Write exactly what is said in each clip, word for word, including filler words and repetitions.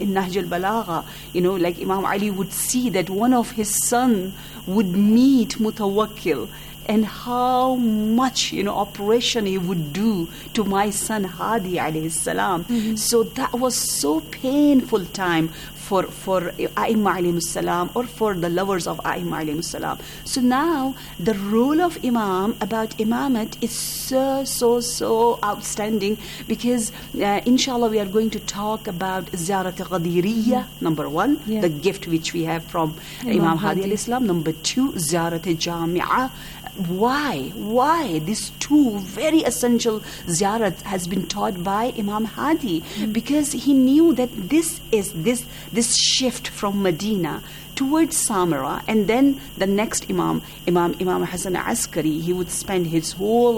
in Nahj al-Balagha, you know, like Imam Ali would see that one of his son would meet Mutawakkil, and how much, you know, operation he would do to my son Hadi alayhi salam. Mm-hmm. So that was so painful time for for A'imma alayhi salam, or for the lovers of A'imma alayhi salam. So now the role of Imam about Imamat is so, so, so outstanding, because uh, inshallah we are going to talk about Ziyarat Ghadiriyya, mm-hmm. number one, yeah. the gift which we have from Imam, Imam Hadi alayhi salam. Number two, Ziyarat Jami'ah. Why? Why these two very essential ziyarat has been taught by Imam Hadi? Mm-hmm. Because he knew that this is this this shift from Medina towards Samarra, and then the next Imam, Imam Imam Hasan Askari, he would spend his whole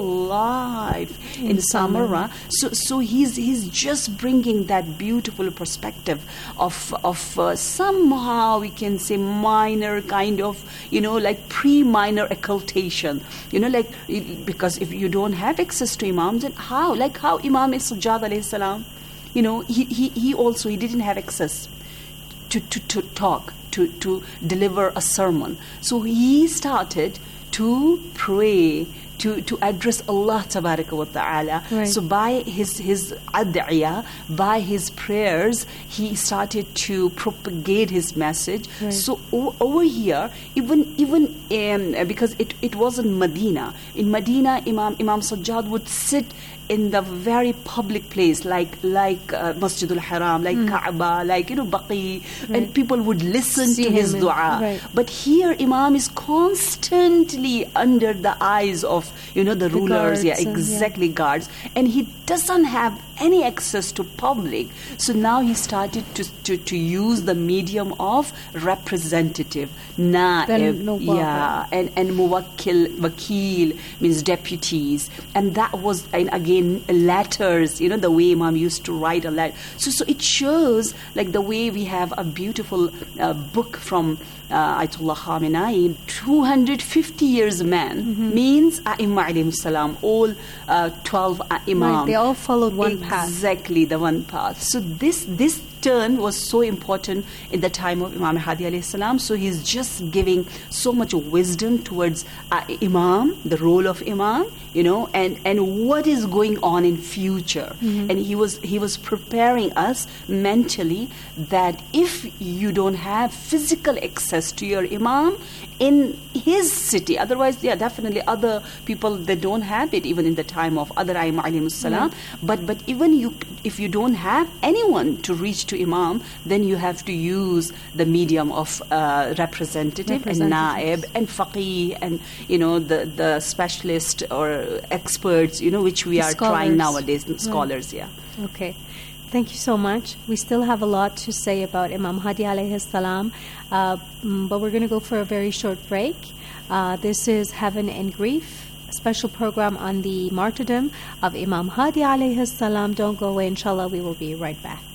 life in, in Samarra. So so he's he's just bringing that beautiful perspective of of uh, somehow we can say minor kind of, you know, like pre-minor occultation, you know, like, because if you don't have access to Imams, then how? Like how Imam Sajjad alayhi salam, you know, he he he also he didn't have access to to, to talk. To, to deliver a sermon. So he started to pray, to, to address Allah Tabaraka wa Ta'ala. Right. So by his, his ad'iyah, by his prayers, he started to propagate his message. Right. So o- over here, even even um, because it, it wasn't Medina. In Medina, Imam Imam Sajjad would sit in the very public place, like like uh, Masjid al-Haram, like mm. Kaaba, like, you know, Baqi, right. and people would listen See to his dua. Right. But here, Imam is constantly under the eyes of, you know, the, the rulers, yeah, exactly, yeah. guards, and he doesn't have any access to public. So now he started to to, to use the medium of representative, na'ib, no yeah, and and muwakkil, wakil means deputies, and that was, and again, letters, you know, the way Imam used to write a letter. So, so it shows, like, the way we have a beautiful uh, book from uh, Ayatollah Khamenei, two hundred fifty years man, mm-hmm. means A'imma alayhim salam, all uh, twelve Imam. Right, they all followed one exactly, path. Exactly, the one path. So this this turn was so important in the time of Imam Hadi alayhi salam. So he's just giving so much wisdom towards uh, Imam, the role of Imam, you know, and, and what is going on in future. Mm-hmm. And he was he was preparing us mentally that if you don't have physical access to your Imam in his city, otherwise, yeah, definitely other people, they don't have it even in the time of other A'immah alayhimus salam. Mm-hmm. But but even you, if you don't have anyone to reach to Imam, then you have to use the medium of uh, representative and na'ib and faqih and, you know, the, the specialist or experts, you know, which we the are scholars. trying nowadays, scholars, right. yeah. Okay. Thank you so much. We still have a lot to say about Imam Hadi alayhi salam, uh, but we're going to go for a very short break. Uh, this is Heaven and Grief, a special program on the martyrdom of Imam Hadi alayhi salam. Don't go away, inshallah, we will be right back.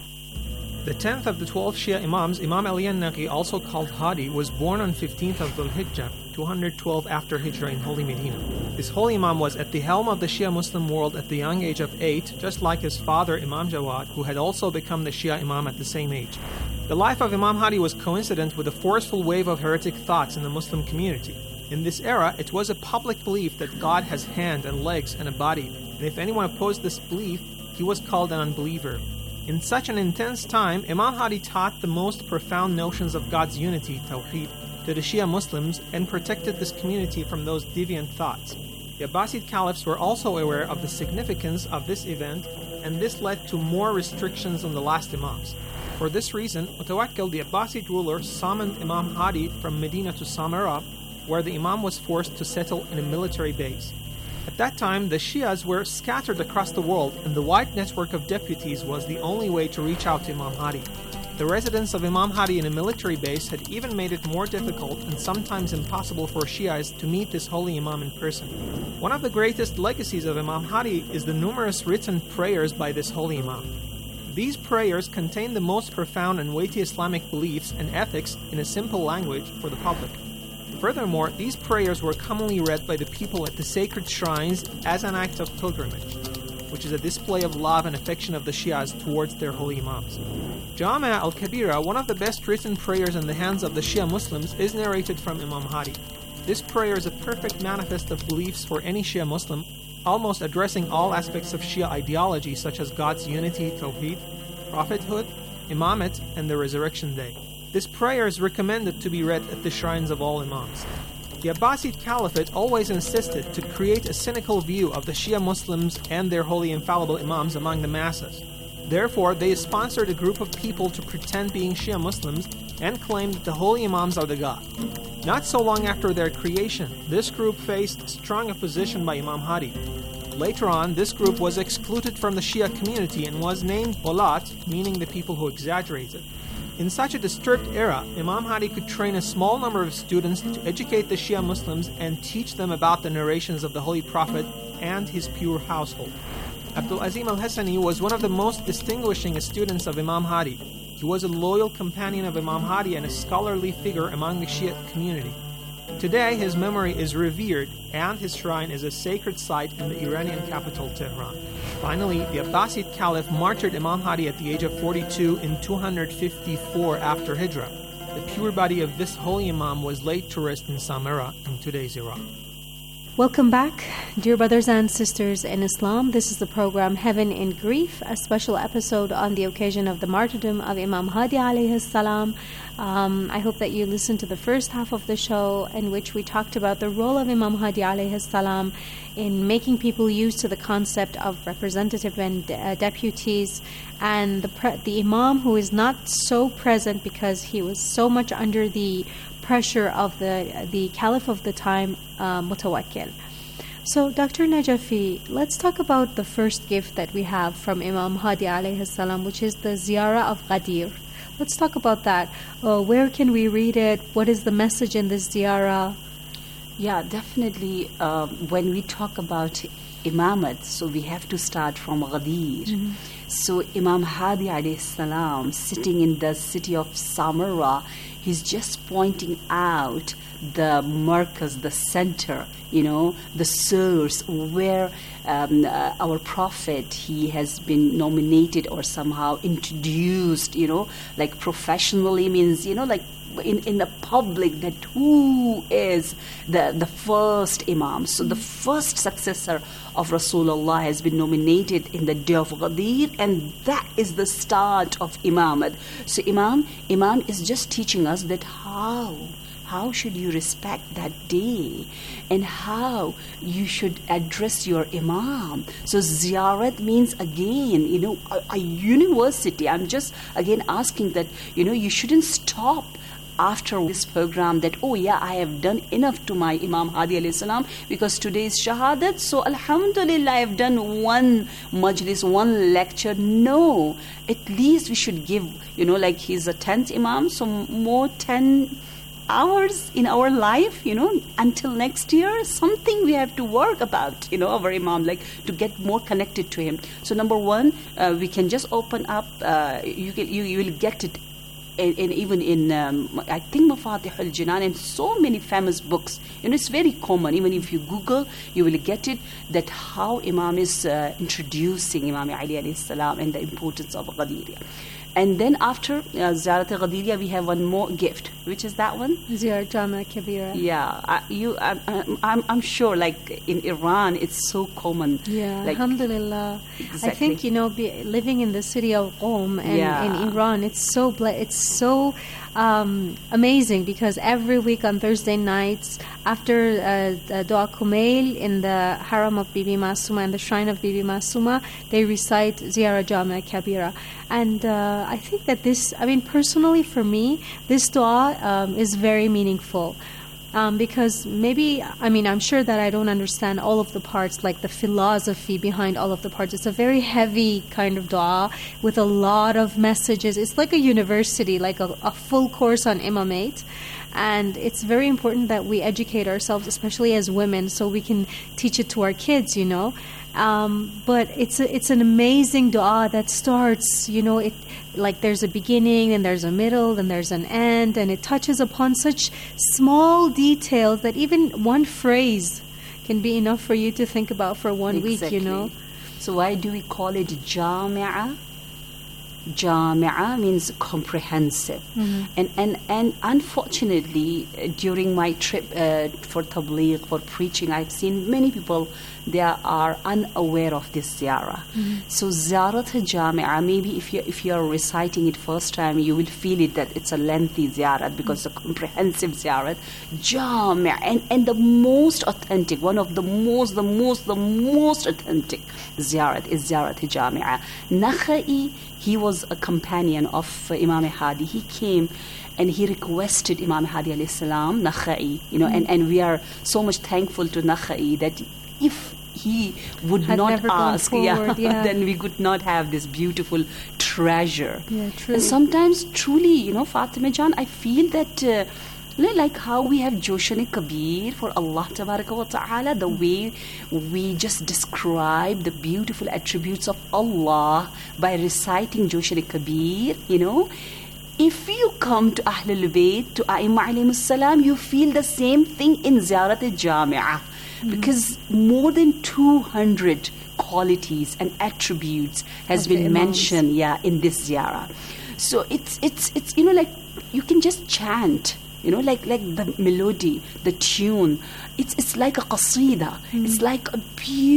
The tenth of the twelve Shia Imams, Imam Ali al-Naqi, also called Hadi, was born on fifteenth of Dhul Hijjah, two hundred twelve after Hijrah in Holy Medina. This holy Imam was at the helm of the Shia Muslim world at the young age of eight, just like his father Imam Jawad, who had also become the Shia Imam at the same age. The life of Imam Hadi was coincident with a forceful wave of heretic thoughts in the Muslim community. In this era, it was a public belief that God has hand and legs and a body, and if anyone opposed this belief, he was called an unbeliever. In such an intense time, Imam Hadi taught the most profound notions of God's unity, Tawheed, to the Shia Muslims and protected this community from those deviant thoughts. The Abbasid caliphs were also aware of the significance of this event, and this led to more restrictions on the last Imams. For this reason, Mutawakkil, the Abbasid ruler, summoned Imam Hadi from Medina to Samarra, where the Imam was forced to settle in a military base. At that time, the Shias were scattered across the world, and the wide network of deputies was the only way to reach out to Imam Hadi. The residence of Imam Hadi in a military base had even made it more difficult and sometimes impossible for Shias to meet this holy Imam in person. One of the greatest legacies of Imam Hadi is the numerous written prayers by this holy Imam. These prayers contain the most profound and weighty Islamic beliefs and ethics in a simple language for the public. Furthermore, these prayers were commonly read by the people at the sacred shrines as an act of pilgrimage. which is a display of love and affection of the Shias towards their holy Imams. Jama' al-Kabira, one of the best written prayers in the hands of the Shia Muslims, is narrated from Imam Hadi. This prayer is a perfect manifest of beliefs for any Shia Muslim, almost addressing all aspects of Shia ideology such as God's unity, Tawheed, prophethood, imamate, and the resurrection day. This prayer is recommended to be read at the shrines of all Imams. The Abbasid Caliphate always insisted to create a cynical view of the Shia Muslims and their holy infallible Imams among the masses. Therefore, they sponsored a group of people to pretend being Shia Muslims and claim that the holy Imams are the God. Not so long after their creation, this group faced strong opposition by Imam Hadi. Later on, this group was excluded from the Shia community and was named Ghulat, meaning the people who exaggerated. In such a disturbed era, Imam Hadi could train a small number of students to educate the Shia Muslims and teach them about the narrations of the Holy Prophet and his pure household. Abdul Azim al-Hassani was one of the most distinguishing students of Imam Hadi. He was a loyal companion of Imam Hadi and a scholarly figure among the Shia community. Today, his memory is revered and his shrine is a sacred site in the Iranian capital, Tehran. Finally, the Abbasid Caliph martyred Imam Hadi at the age of forty-two in two hundred fifty-four after Hijrah. The pure body of this holy Imam was laid to rest in Samarra in today's Iraq. Welcome back, dear brothers and sisters in Islam. This is the program Heaven in Grief, a special episode on the occasion of the martyrdom of Imam Hadi alayhi salam. Um, I hope that you listened to the first half of the show in which we talked about the role of Imam Hadi alayhi salam in making people used to the concept of representative and uh, deputies, and the pre- the Imam who is not so present because he was so much under the pressure of the the Caliph of the time, uh, Mutawakkil. So, Doctor Najafi, let's talk about the first gift that we have from Imam Hadi alayhi salam, which is the Ziyarah of Ghadir. Let's talk about that. Uh, where can we read it? What is the message in this Ziyarah? Yeah, definitely. Um, when we talk about Imamat, so we have to start from Ghadir. Mm-hmm. So Imam Hadi alayhi salam, sitting in the city of Samarra, he's just pointing out the markaz, the center, you know, the source where um, uh, our Prophet, he has been nominated or somehow introduced, you know, like professionally means, you know, like in, in the public, that who is the, the first Imam. So the first successor of Rasulullah has been nominated in the day of Ghadir, and that is the start of Imamat. So Imam, Imam is just teaching us that how How should you respect that day and how you should address your Imam. So ziyarat means, again, you know, a, a university. I'm just, again, asking that, you know, you shouldn't stop after this program that, oh yeah, I have done enough to my Imam Hadi alayhi salam because today is Shahadat, so alhamdulillah, I have done one majlis, one lecture. No, at least we should give, you know, like he's a tenth Imam, so more ten hours in our life, you know, until next year, something we have to work about, you know, our Imam, like to get more connected to him. So number one, uh, we can just open up, uh, you, can, you, you will get it in, in, even in, um, I think, Mafatih al-Jinan and so many famous books. You know, it's very common. Even if you Google, you will get it, that how Imam is uh, introducing Imam Ali alayhi salam and the importance of Ghadir. And then after uh, Ziyarat al-Ghadiriyah, we have one more gift. Which is that one? Ziyarat Jama' Kabira. Yeah, I, you. I, I'm, I'm sure, like in Iran, it's so common. Yeah, like, alhamdulillah. Exactly. I think, you know, be, living in the city of Qom and yeah. in Iran, it's so ble- it's so um, amazing because every week on Thursday nights, after uh, Dua Kumail in the Haram of Bibi Masuma and the Shrine of Bibi Masuma, they recite Ziyarat Jama' Kabira. And uh, I think that this, I mean, personally for me, this dua um, is very meaningful. Um, because maybe, I mean, I'm sure that I don't understand all of the parts, like the philosophy behind all of the parts. It's a very heavy kind of dua with a lot of messages. It's like a university, like a, a full course on imamate. And it's very important that we educate ourselves, especially as women, so we can teach it to our kids, you know. Um, but it's a, it's an amazing dua that starts, you know, it like there's a beginning and there's a middle and there's an end, and it touches upon such small details that even one phrase can be enough for you to think about for one exactly. week, you know. So why do we call it Jami'a? Jami'a means comprehensive. Mm-hmm. And, and, and unfortunately, uh, during my trip uh, for tabligh, for preaching, I've seen many people, they are unaware of this ziyarah. Mm-hmm. So ziyarat Jami'a, maybe if you if you are reciting it first time, you will feel it that it's a lengthy ziyarat because mm-hmm. it's a comprehensive ziyarat. Jami'a, and, and the most authentic, one of the most, the most, the most authentic ziyarat is ziyarat Jami'a. Nakhai, he was a companion of uh, Imam Hadi. He came and he requested Imam Hadi alayhi salam, Nakhai, you know, mm-hmm. and, and we are so much thankful to Nakhai that if he would Had not never gone ask, forward, yeah, yeah. then we could not have this beautiful treasure. Yeah, truly. And sometimes, truly, you know, Fatima Jan, I feel that uh, like how we have Joshan Kabir for Allah Tabaraka wa Ta'ala, the way we just describe the beautiful attributes of Allah by reciting Joshan Kabir, you know. If you come to Ahlul Bayt, to A'imma alayhimus salam, you feel the same thing in Ziyarat al-Jami'ah. Mm-hmm. Because more than two hundred qualities and attributes has of been mentioned, yeah, in this ziyarah. So it's it's it's you know, like you can just chant, you know, like like the melody, the tune. It's it's like a qasida. Mm. It's like a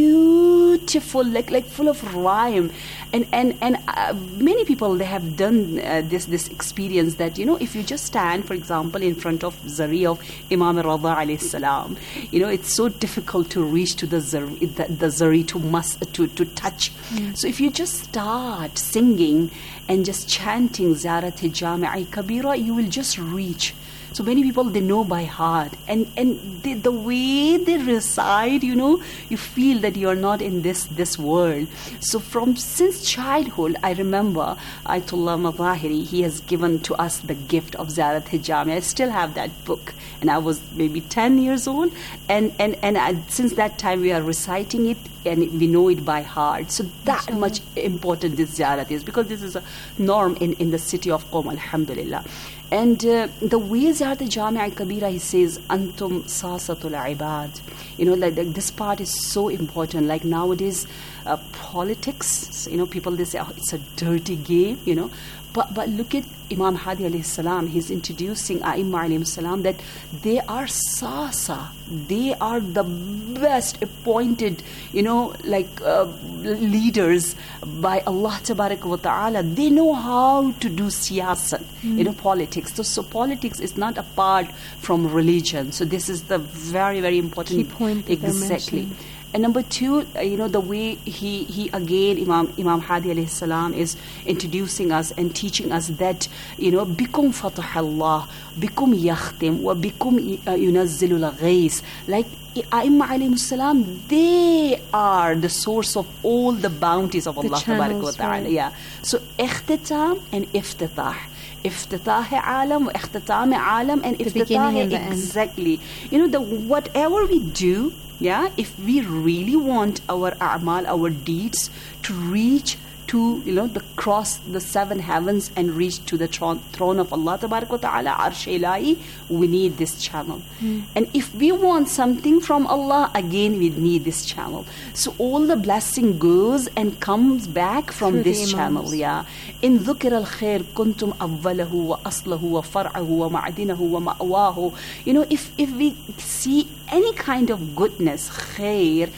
beautiful, like like full of rhyme, and and and uh, many people, they have done uh, this this experience that, you know, if you just stand, for example, in front of Zari of Imam Rada alayhi salam, you know, it's so difficult to reach to the Zari, the, the Zari to must to to touch. Mm. So if you just start singing and just chanting Ziyarat Jami'a Kabira, you will just reach. So many people, they know by heart, and and they, the way they recite, you know, you feel that you are not in this this world. So from since childhood, I remember Ayatollah Mazahiri, he has given to us the gift of Ziyarat Jami'a. I still have that book, and I was maybe ten years old, and and and I, since that time we are reciting it, and we know it by heart. So that Absolutely. much important this ziyarat is, because this is a norm in, in the city of Qom, alhamdulillah. And uh, the way Ziyarat Jami'a Kabira, he says, Antum Sasatul Ibad. You know, like, like this part is so important. Like nowadays, uh, politics, you know, people, they say, oh, it's a dirty game, you know. But but look at Imam Hadi alayhi salam. He's introducing A'imma alayhi salam that they are sasa. They are the best appointed, you know, like uh, leaders by Allah Tabaraka wa Ta'ala. They know how to do siyasat, mm. you know, politics. So, so politics is not apart from religion. So this is the very, very important. Key point that exactly. And number two, uh, you know, the way he, he again, Imam Imam Hadi alayhi salam is introducing us and teaching us that, you know, bikum fatah Allah, bikum yakhtim, wa bikum yunazzilul ghais. Like A'imma alayhi salam, they are the source of all the bounties of Allah Tabaraka wa Ta'ala. Right. Yeah. So ikhtitam and iftitah. Iftitah alam, wa ikhtitam alam, and iftitah exactly. You know, the whatever we do, yeah, if we really want our a'mal, our deeds to reach to, you know, the cross the seven heavens and reach to the throne, throne of Allah Tabaraka wa Ta'ala, Arsh Ilahi, we need this channel. Mm. And if we want something from Allah, again we need this channel. So all the blessing goes and comes back from Through this channel. Yeah. In dhukr al-khair kuntum awwalahu wa aslahu wa far'ahu wa ma'adinahu wa ma'wahu. You know, if, if we see any kind of goodness, khair,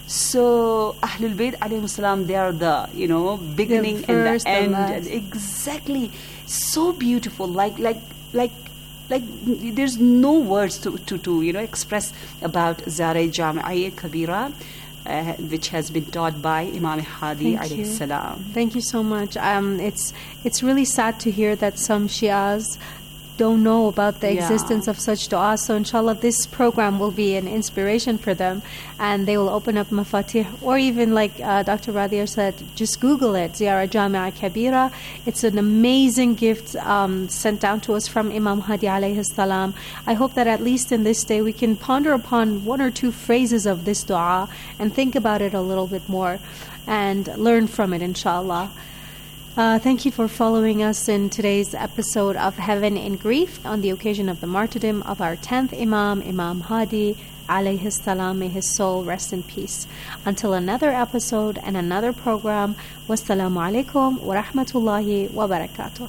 so Ahlul Bayt alayhi salam, they are the, you know, beginning the first, and the end. The exactly. So beautiful. Like like like like there's no words to, to, to you know, express about Ziyarat Jami'a Kabira, uh, which has been taught by Imam Hadi alayhi salam. Thank you so much. Um, it's it's really sad to hear that some Shias don't know about the Yeah. existence of such dua. So inshallah, this program will be an inspiration for them, and they will open up mafatih, or even like uh, Doctor Radia said, just Google it, Ziyarat Jami'a Kabira. It's an amazing gift um, sent down to us from Imam Hadi alayhi salam. I hope that at least in this day we can ponder upon one or two phrases of this dua and think about it a little bit more and learn from it, inshallah. Uh, thank you for following us in today's episode of Heaven in Grief on the occasion of the martyrdom of our tenth Imam, Imam Hadi alayhi salam, may his soul rest in peace. Until another episode and another program, wassalamu alaikum wa rahmatullahi wa barakatuh.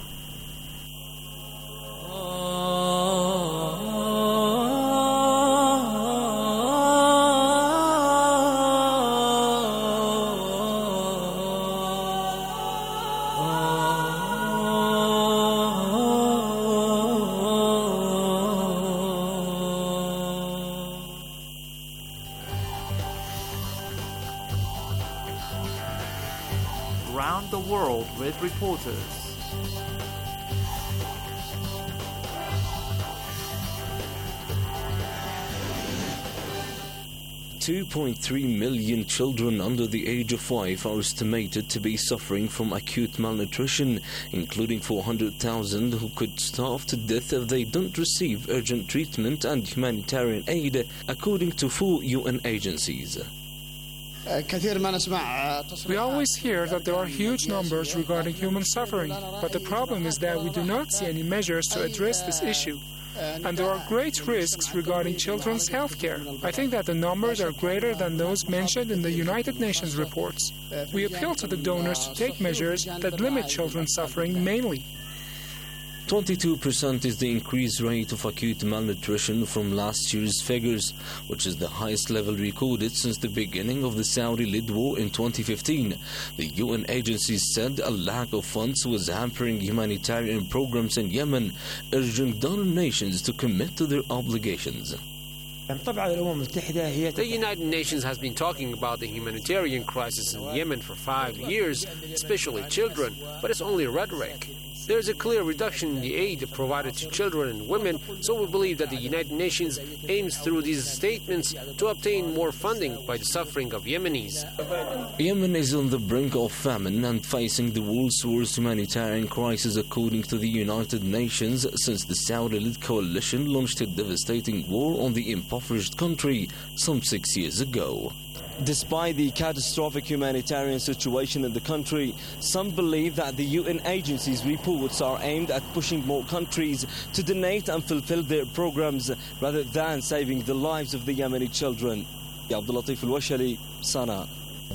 Around the world with reporters. two point three million children under the age of five are estimated to be suffering from acute malnutrition, including four hundred thousand who could starve to death if they don't receive urgent treatment and humanitarian aid, according to four U N agencies. We always hear that there are huge numbers regarding human suffering, but the problem is that we do not see any measures to address this issue. And there are great risks regarding children's health care. I think that the numbers are greater than those mentioned in the United Nations reports. We appeal to the donors to take measures that limit children's suffering mainly. twenty-two percent is the increased rate of acute malnutrition from last year's figures, which is the highest level recorded since the beginning of the Saudi-led war in twenty fifteen. The U N agencies said a lack of funds was hampering humanitarian programs in Yemen, urging donor nations to commit to their obligations. The United Nations has been talking about the humanitarian crisis in Yemen for five years, especially children, but it's only rhetoric. There is a clear reduction in the aid provided to children and women, so we believe that the United Nations aims through these statements to obtain more funding by the suffering of Yemenis. Yemen is on the brink of famine and facing the world's worst humanitarian crisis, according to the United Nations, since the Saudi-led coalition launched a devastating war on the impoverished country some six years ago. Despite the catastrophic humanitarian situation in the country, some believe that the U N agencies' reports are aimed at pushing more countries to donate and fulfill their programs rather than saving the lives of the Yemeni children. Abdul Latif Al-Washali, Sana.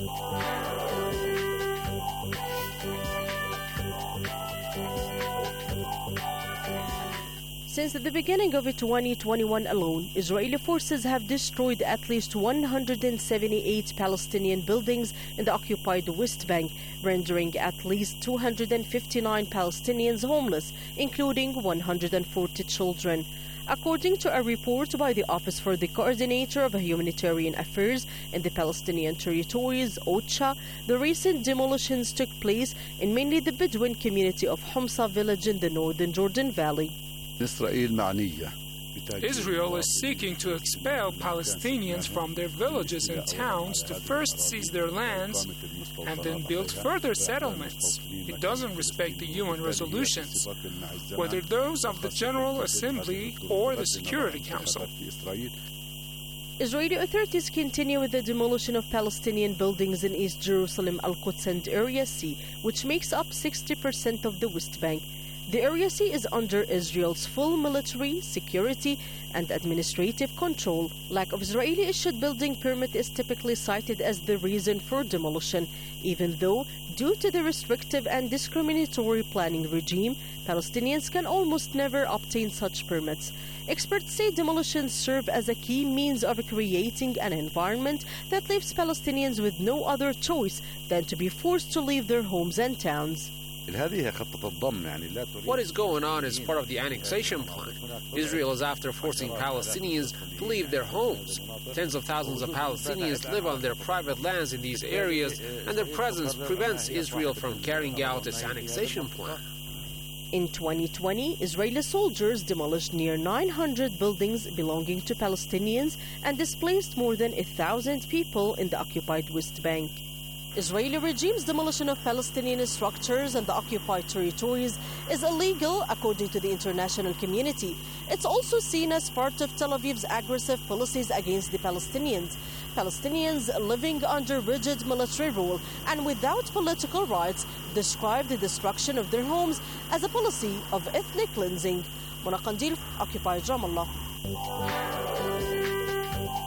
Since the beginning of twenty twenty-one alone, Israeli forces have destroyed at least one hundred seventy-eight Palestinian buildings in the occupied West Bank, rendering at least two hundred fifty-nine Palestinians homeless, including one hundred forty children. According to a report by the Office for the Coordinator of Humanitarian Affairs in the Palestinian Territories, OCHA, the recent demolitions took place in mainly the Bedouin community of Humsa village in the northern Jordan Valley. Israel is seeking to expel Palestinians from their villages and towns to first seize their lands and then build further settlements. It doesn't respect the U N resolutions, whether those of the General Assembly or the Security Council. Israeli authorities continue with the demolition of Palestinian buildings in East Jerusalem, Al-Quds and Area C, which makes up sixty percent of the West Bank. The Area C is under Israel's full military, security, and administrative control. Lack of Israeli-issued building permit is typically cited as the reason for demolition, even though, due to the restrictive and discriminatory planning regime, Palestinians can almost never obtain such permits. Experts say demolitions serve as a key means of creating an environment that leaves Palestinians with no other choice than to be forced to leave their homes and towns. What is going on is part of the annexation plan. Israel is after forcing Palestinians to leave their homes. Tens of thousands of Palestinians live on their private lands in these areas, and their presence prevents Israel from carrying out its annexation plan. In twenty twenty, Israeli soldiers demolished near nine hundred buildings belonging to Palestinians and displaced more than one thousand people in the occupied West Bank. Israeli regime's demolition of Palestinian structures and the occupied territories is illegal according to the international community. It's also seen as part of Tel Aviv's aggressive policies against the Palestinians. Palestinians living under rigid military rule and without political rights describe the destruction of their homes as a policy of ethnic cleansing. Mona Qandil, occupied Ramallah.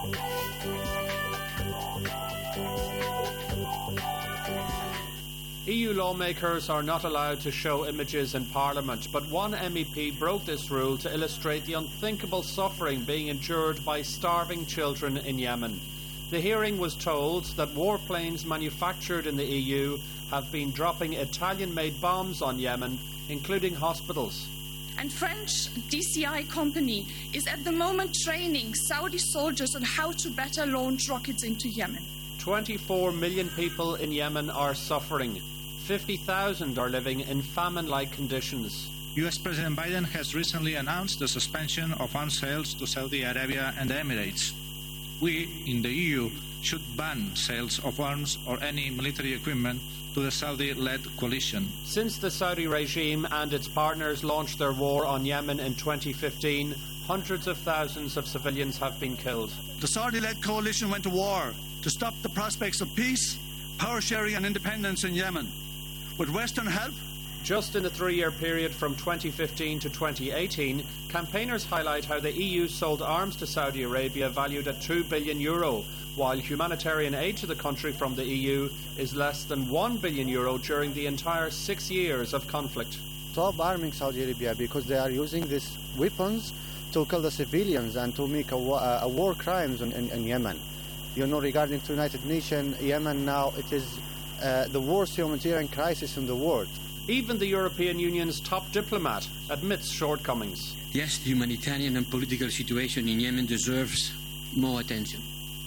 E U lawmakers are not allowed to show images in Parliament, but one M E P broke this rule to illustrate the unthinkable suffering being endured by starving children in Yemen. The hearing was told that warplanes manufactured in the E U have been dropping Italian-made bombs on Yemen, including hospitals. And French D C I company is at the moment training Saudi soldiers on how to better launch rockets into Yemen. twenty-four million people in Yemen are suffering. fifty thousand are living in famine-like conditions. U S President Biden has recently announced the suspension of arms sales to Saudi Arabia and the Emirates. We, in the E U, should ban sales of arms or any military equipment to the Saudi-led coalition. Since the Saudi regime and its partners launched their war on Yemen in twenty fifteen, hundreds of thousands of civilians have been killed. The Saudi-led coalition went to war to stop the prospects of peace, power sharing and independence in Yemen. With Western help, just in the three-year period from twenty fifteen to twenty eighteen, campaigners highlight how the E U sold arms to Saudi Arabia valued at two billion euro, while humanitarian aid to the country from the E U is less than one billion euro during the entire six years of conflict. Stop arming Saudi Arabia because they are using these weapons to kill the civilians and to make a, wa- a war crimes in, in, in Yemen. You know, regarding to United Nations, Yemen now, it is uh, the worst humanitarian crisis in the world. Even the European Union's top diplomat admits shortcomings. Yes, the humanitarian and political situation in Yemen deserves more attention.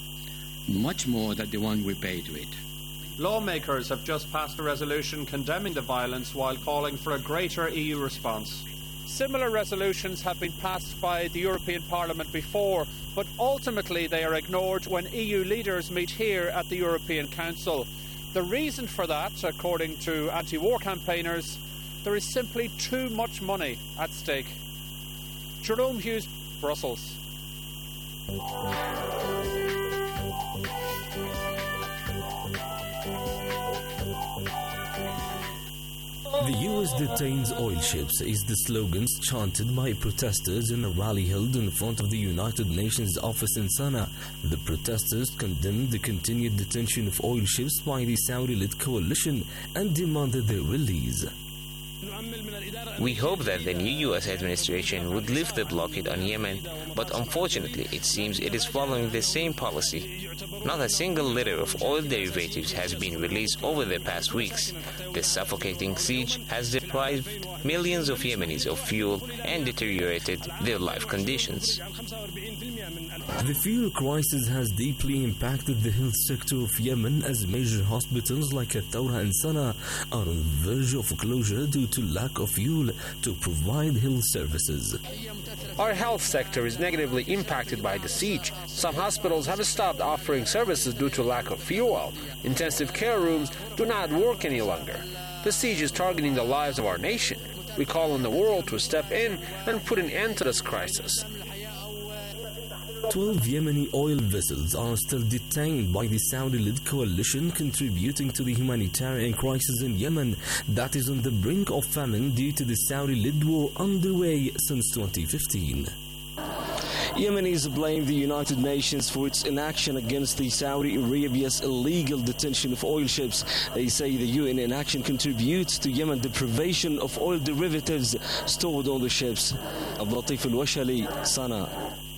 Much more than the one we pay to it. Lawmakers have just passed a resolution condemning the violence while calling for a greater E U response. Similar resolutions have been passed by the European Parliament before, but ultimately they are ignored when E U leaders meet here at the European Council. The reason for that, according to anti-war campaigners, there is simply too much money at stake. Jerome Hughes, Brussels. The U S detains oil ships is the slogans chanted by protesters in a rally held in front of the United Nations office in Sana'a. The protesters condemned the continued detention of oil ships by the Saudi-led coalition and demanded their release. We hope that the new U S administration would lift the blockade on Yemen, but unfortunately it seems it is following the same policy. Not a single liter of oil derivatives has been released over the past weeks. This suffocating siege has deprived millions of Yemenis of fuel and deteriorated their life conditions. The fuel crisis has deeply impacted the health sector of Yemen, as major hospitals like Al-Tawra and Sana'a are on the verge of closure due to lack of fuel to provide health services. Our health sector is negatively impacted by the siege. Some hospitals have stopped offering services due to lack of fuel. Intensive care rooms do not work any longer. The siege is targeting the lives of our nation. We call on the world to step in and put an end to this crisis. Twelve Yemeni oil vessels are still detained by the Saudi-led coalition, contributing to the humanitarian crisis in Yemen that is on the brink of famine due to the Saudi-led war underway since twenty fifteen. Yemenis blame the United Nations for its inaction against the Saudi Arabia's illegal detention of oil ships. They say the U N inaction contributes to Yemen deprivation of oil derivatives stored on the ships. Abdul Latif Al-Washali, Sana'a.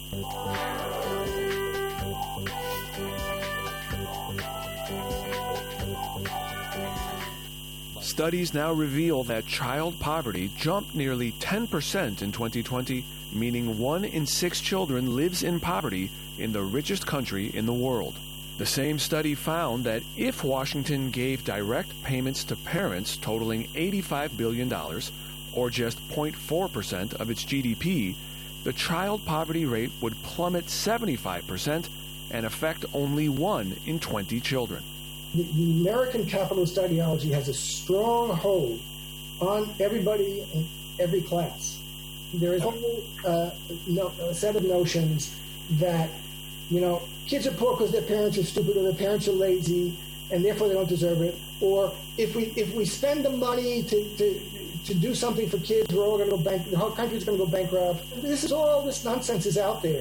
Studies now reveal that child poverty jumped nearly ten percent in twenty twenty, meaning one in six children lives in poverty in the richest country in the world. The same study found that if Washington gave direct payments to parents totaling eighty-five billion dollars, or just zero point four percent of its G D P, the child poverty rate would plummet seventy-five percent and affect only one in twenty children. The, the American capitalist ideology has a strong hold on everybody in every class. There is a whole uh, no, a set of notions that, you know, kids are poor because their parents are stupid or their parents are lazy and therefore they don't deserve it. Or if we if we spend the money to, to, to do something for kids, we're all going to go bank. The whole country's going to go bankrupt. This is all this nonsense is out there.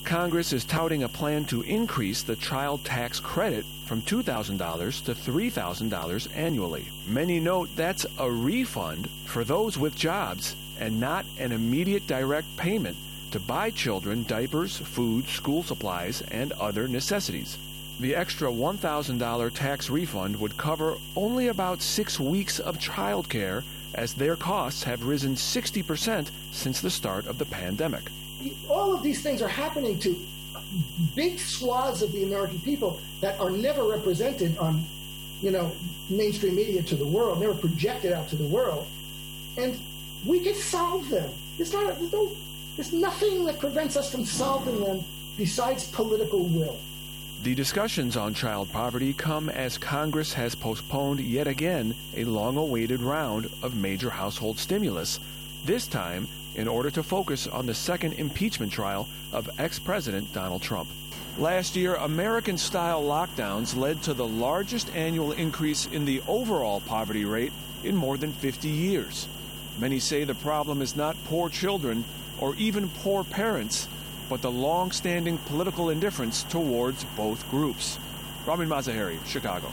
Congress is touting a plan to increase the child tax credit from two thousand dollars to three thousand dollars annually. Many note that's a refund for those with jobs and not an immediate direct payment to buy children diapers, food, school supplies, and other necessities. The extra one thousand dollars tax refund would cover only about six weeks of child care, as their costs have risen sixty percent since the start of the pandemic. All of these things are happening to big swaths of the American people that are never represented on, you know, mainstream media to the world, never projected out to the world. And we can solve them. It's not, there's, no, there's nothing that prevents us from solving them besides political will. The discussions on child poverty come as Congress has postponed yet again a long-awaited round of major household stimulus, this time in order to focus on the second impeachment trial of ex-President Donald Trump. Last year, American-style lockdowns led to the largest annual increase in the overall poverty rate in more than fifty years. Many say the problem is not poor children or even poor parents, but the long-standing political indifference towards both groups. Ramin Mazaheri, Chicago.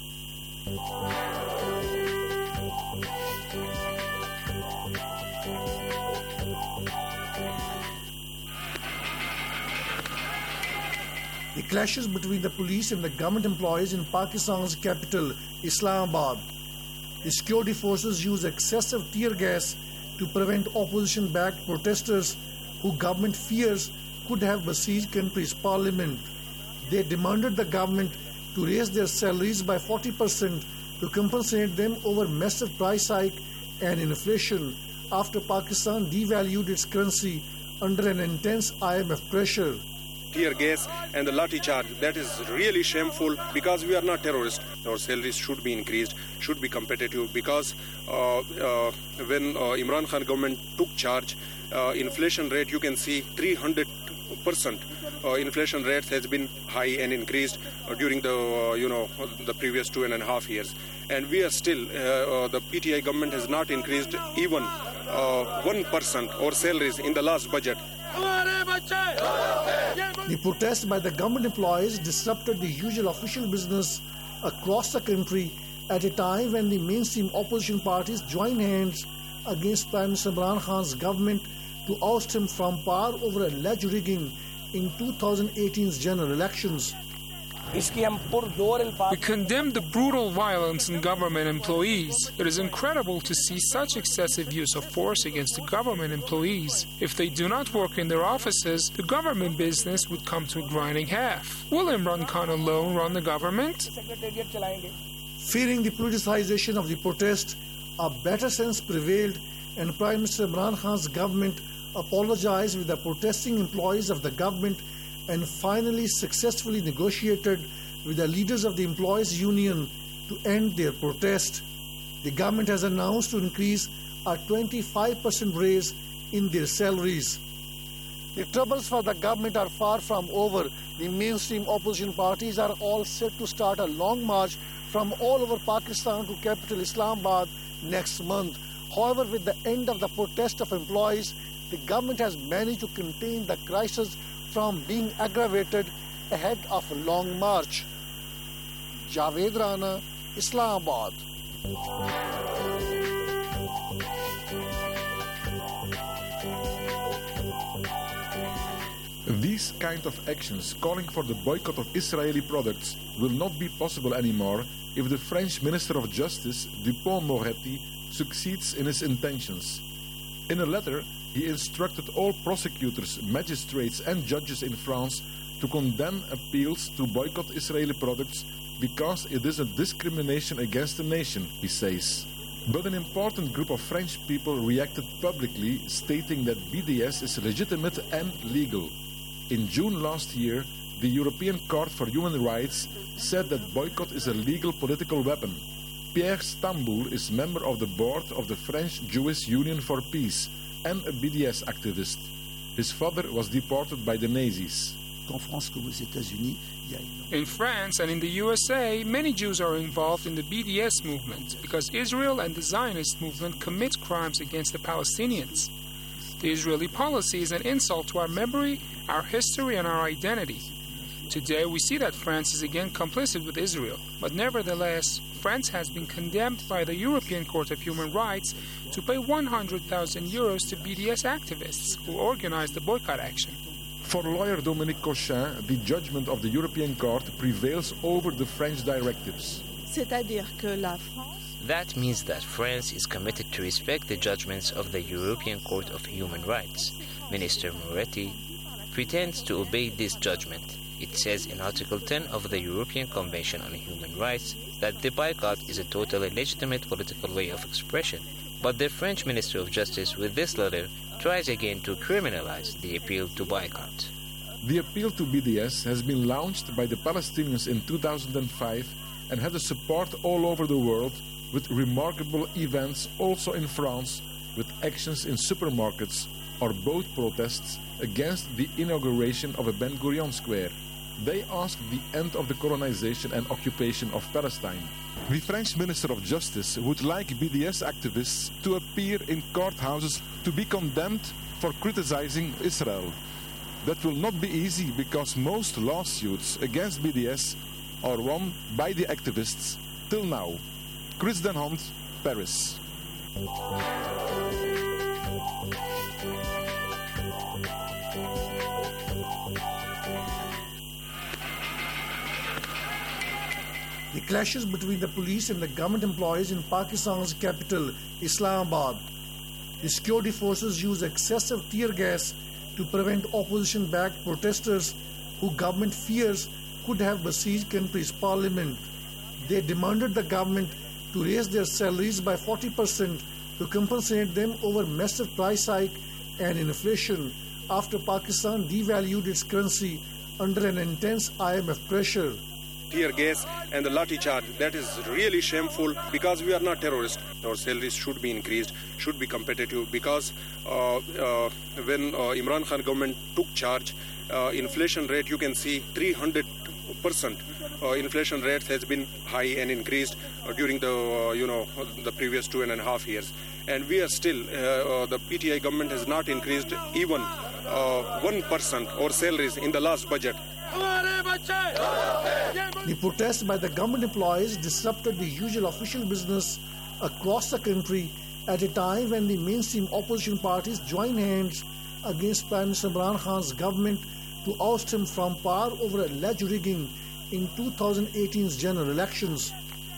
The clashes between the police and the government employees in Pakistan's capital, Islamabad. The security forces use excessive tear gas to prevent opposition-backed protesters who government fears could have besieged country's parliament. They demanded the government to raise their salaries by forty percent to compensate them over massive price hike and inflation after Pakistan devalued its currency under an intense I M F pressure. Tear gas and the lathi charge, that is really shameful because we are not terrorists. Our salaries should be increased, should be competitive because uh, uh, when uh, Imran Khan government took charge, uh, inflation rate, you can see three hundred percent uh, inflation rate has been high and increased uh, during the uh, you know the previous two and a half years, and we are still uh, uh, the P T I government has not increased even uh, one percent our salaries in the last budget. The protest by the government employees disrupted the usual official business across the country at a time when the mainstream opposition parties join hands against Prime Minister Imran Khan's government to oust him from power over alleged rigging in twenty eighteen's general elections. We condemn the brutal violence in government employees. It is incredible to see such excessive use of force against the government employees. If they do not work in their offices, the government business would come to a grinding halt. Will Imran Khan alone run the government? Fearing the politicization of the protest, a better sense prevailed and Prime Minister Imran Khan's government apologized with the protesting employees of the government and finally successfully negotiated with the leaders of the employees' union to end their protest. The government has announced to increase a twenty-five percent raise in their salaries. The troubles for the government are far from over. The mainstream opposition parties are all set to start a long march from all over Pakistan to capital Islamabad next month. However, with the end of the protest of employees, the government has managed to contain the crisis from being aggravated ahead of a long march. Javed Rana, Islamabad. These kind of actions calling for the boycott of Israeli products will not be possible anymore if the French Minister of Justice, Dupond-Moretti, succeeds in his intentions. In a letter, he instructed all prosecutors, magistrates and judges in France to condemn appeals to boycott Israeli products because it is a discrimination against the nation, he says. But an important group of French people reacted publicly, stating that B D S is legitimate and legal. In June last year, the European Court for Human Rights said that boycott is a legal political weapon. Pierre Stamboul is member of the board of the French Jewish Union for Peace and a B D S activist. His father was deported by the Nazis. In France and in the U S A, many Jews are involved in the B D S movement because Israel and the Zionist movement commit crimes against the Palestinians. The Israeli policy is an insult to our memory, our history, and our identity. Today, we see that France is again complicit with Israel, but nevertheless, France has been condemned by the European Court of Human Rights to pay one hundred thousand euros to B D S activists who organized the boycott action. For lawyer Dominique Cochin, the judgment of the European Court prevails over the French directives. C'est-à-dire que la France That means that France is committed to respect the judgments of the European Court of Human Rights. Minister Moretti pretends to obey this judgment. It says in Article ten of the European Convention on Human Rights that the boycott is a totally legitimate political way of expression. But the French Minister of Justice, with this letter, tries again to criminalize the appeal to boycott. The appeal to B D S has been launched by the Palestinians in two thousand five and had a support all over the world, with remarkable events also in France, with actions in supermarkets or boat protests against the inauguration of a Ben Gurion Square. They asked the end of the colonization and occupation of Palestine. The French Minister of Justice would like B D S activists to appear in courthouses to be condemned for criticizing Israel. That will not be easy because most lawsuits against B D S are won by the activists till now. Chris Den Hond, Paris. The clashes between the police and the government employees in Pakistan's capital, Islamabad. The security forces use excessive tear gas to prevent opposition-backed protesters who government fears could have besieged country's parliament. They demanded the government to raise their salaries by forty percent to compensate them over massive price hike and inflation after Pakistan devalued its currency under an intense I M F pressure. Tear gas and the lathi charge, that is really shameful because we are not terrorists. Our salaries should be increased, should be competitive because uh, uh, when uh, Imran Khan government took charge, uh, inflation rate, you can see three hundred percent uh, inflation rate has been high and increased uh, during the uh, you know the previous two and a half years, and we are still uh, uh, the P T I government has not increased even uh, one percent our salaries in the last budget. The protests by the government employees disrupted the usual official business across the country at a time when the mainstream opposition parties join hands against Prime Minister Imran Khan's government to oust him from power over alleged rigging in twenty eighteen's general elections.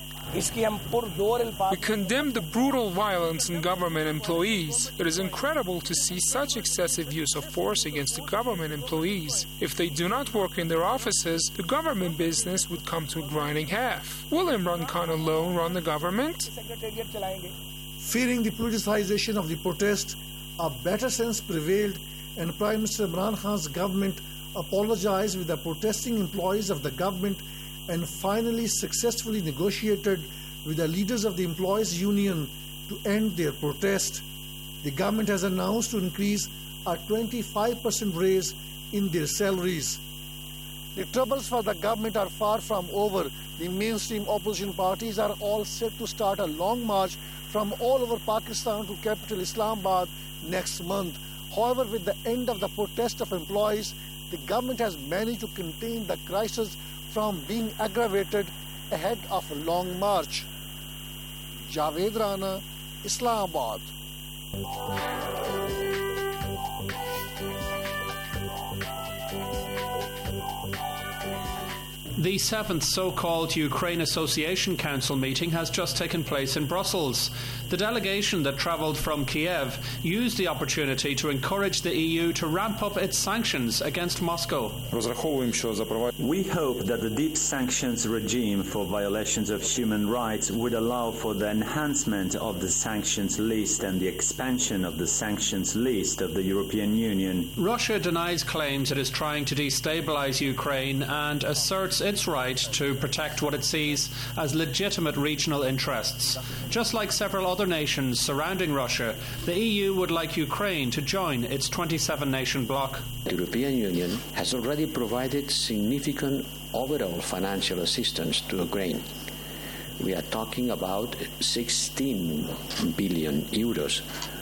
We condemn the brutal violence in government employees. It is incredible to see such excessive use of force against the government employees. If they do not work in their offices, the government business would come to a grinding halt. Will Imran Khan alone run the government? Fearing the politicization of the protest, a better sense prevailed and Prime Minister Imran Khan's government apologized with the protesting employees of the government and finally successfully negotiated with the leaders of the employees' union to end their protest. The government has announced to increase a twenty-five percent raise in their salaries. The troubles for the government are far from over. The mainstream opposition parties are all set to start a long march from all over Pakistan to capital Islamabad next month. However, with the end of the protest of employees, the government has managed to contain the crisis from being aggravated ahead of a long march. Javed Rana, Islamabad. The seventh so-called Ukraine Association Council meeting has just taken place in Brussels. The delegation that travelled from Kiev used the opportunity to encourage the E U to ramp up its sanctions against Moscow. We hope that the deep sanctions regime for violations of human rights would allow for the enhancement of the sanctions list and the expansion of the sanctions list of the European Union. Russia denies claims it is trying to destabilise Ukraine and asserts its right to protect what it sees as legitimate regional interests. Just like several other nations surrounding Russia, the E U would like Ukraine to join its twenty-seven nation bloc. The European Union has already provided significant overall financial assistance to Ukraine. We are talking about sixteen billion euros.